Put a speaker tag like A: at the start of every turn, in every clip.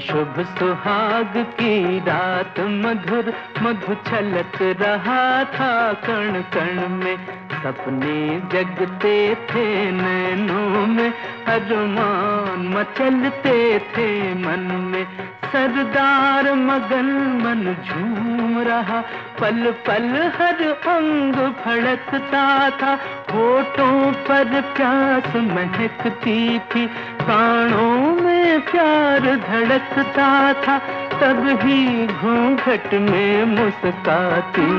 A: शुभ सुहाग की रात मधुर मधु छलक रहा था कण कण में। सपने जगते थे नैनों में, अरमान मचलते थे मन में। सरदार मगन मन झूम रहा, पल पल हर अंग फड़कता था। होठों पर प्यास महकती थी, प्राणों में प्यार धड़कता था। तब ही घूंघट में मुस्काती,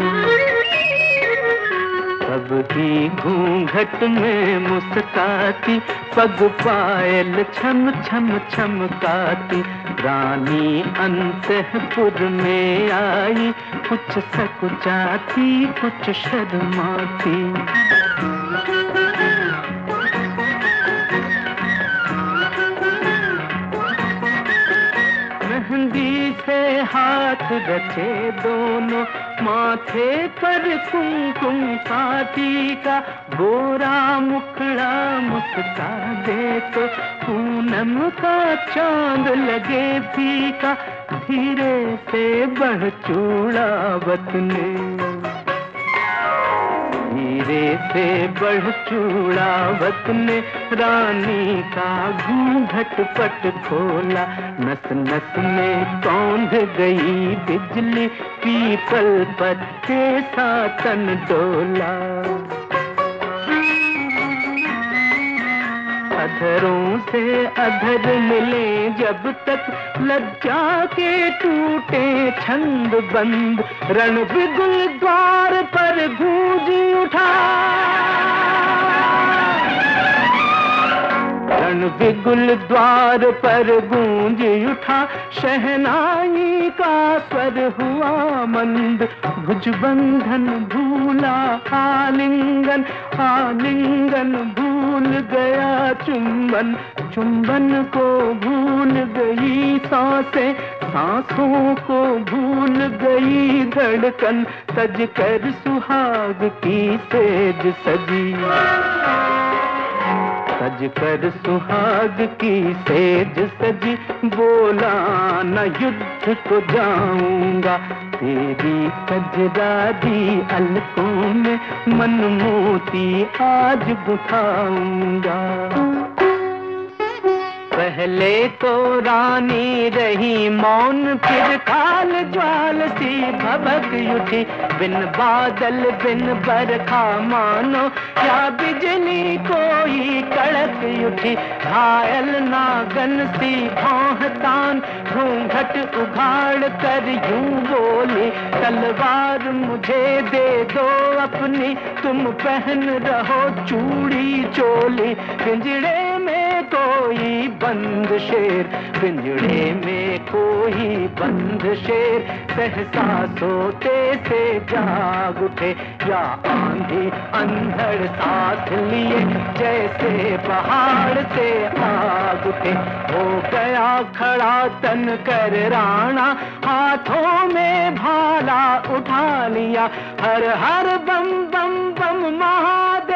A: तब ही घूंघट में मुस्काती। पग पायल छम छम छमकाती, रानी अंतःपुर में आई। कुछ सकुचाती कुछ शर्माती। मेहंदी से हाथ रचे दोनों, माथे पर कुमकुम पाती का। गोरा मुखड़ा मुस्का दे तो पूनम का चांद लगे फीका। धीरे से बढ़ चूड़ावत ने, धीरे से बढ़ चूड़ावत ने रानी का घूंघट पट खोला। नस नस में कौंध गई बिजली, पीपल पत्ते सा तन डोला। अधरों से अधर मिले जब तक, लज्जा के टूटे छंद बंद। रण बिगुल द्वार पर गूंज उठा, रण बिगुल द्वार पर गूंज उठा। शहनाई का स्वर हुआ मंद, भुजबंधन भूला आलिंगन। आलिंगन भूल गया चुंबन, चुंबन को भूल गई सांसें। सांसों को भूल गई धड़कन। सज कर सुहाग की सेज सजी, सज कर सुहाग की सेज सजी। बोला न युद्ध को जाऊंगा, तेरी कजरारी अलकों में मन मोती आज बुझाऊंगा। पहले तो रानी रही मौन, फिर काल ज्वाल सी भभक उठी। बिन बादल बिन बरखा मानो, या बिजली कोई कड़क उठी। घायल नागन सी भौंहतान, घूंघट उघाड़ कर यूं बोली। तलवार मुझे दे दो अपनी, तुम पहन रहो चूड़ी चोली। पिंजड़े में कोई बंद शेर, पिंजड़े में कोई बंद शेर। सहसा सोते से जाग उठे, या आंधी अंधड़ साथ लिए। जैसे पहाड़ से आग उठे, हो गया खड़ा तन कर राणा। हाथों में भाला उठा लिया, हर हर बम बम बम महादेव।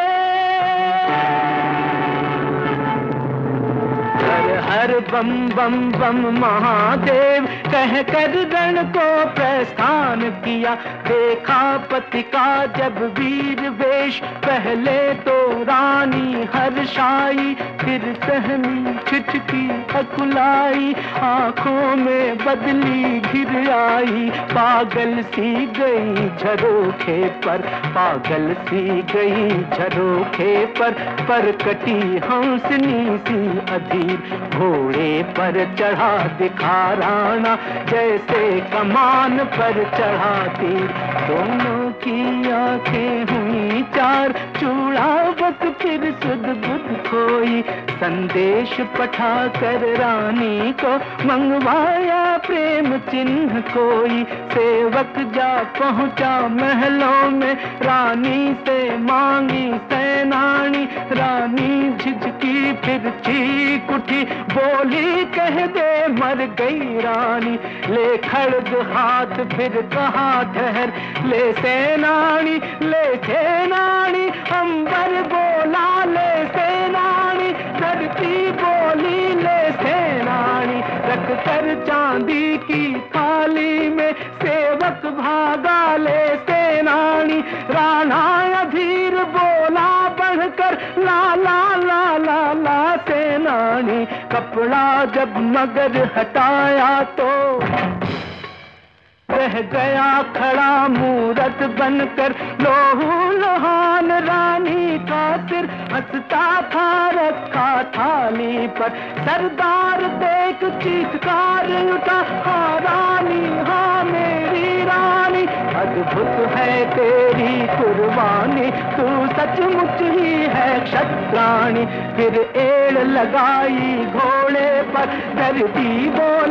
A: हर बम बम बम महादेव कह कर रण को प्रस्थान किया। देखा पति का जब वीर वेश, पहले तो रानी हर्षाई। फिर सहमी छिटकी अकुलाई, आंखों में बदली घिर आई। पागल सी गई झरोखे पर, पागल सी गई झरोखे पर कटी हंसनी सी अधीर। घोड़े पर चढ़ा दिखा राणा, जैसे कमान पर चढ़ा तीर। दोनों की आंखें हुई चार, चूड़ावत फिर सुध बुध खोई। संदेश पठा कर रानी को मंगवाया प्रेम चिन्ह कोई। सेवक जा पहुंचा महलों में, रानी से मांगी सेनानी। रानी झिझकी फिर चीख उठी, बोली कह दे मर गई रानी। ले खड़ग हाथ फिर कहा ठहर, ले सेनानी ले सेनानी। अंबर बोला ले सेनानी, धरती बोली ले सेनानी। रख कर चांदी की थाली में सेवक भागा ले सेनानी। राणा अधीर बोला बढ़कर ला ला ला ला ला सेनानी। कपड़ा जब मगर हटाया तो रह गया खड़ा मूरत बनकर लोहू लोहान रानी का सिर हंसता था रखा थाली पर। सरदार देख चीखकार उठा, हाँ रानी हाँ मेरी रानी, अद्भुत है तेरी कुर्बानी, तू सचमुच ही है क्षत्राणी। फिर एड़ लगाई घोड़े पर, दर्दी बोला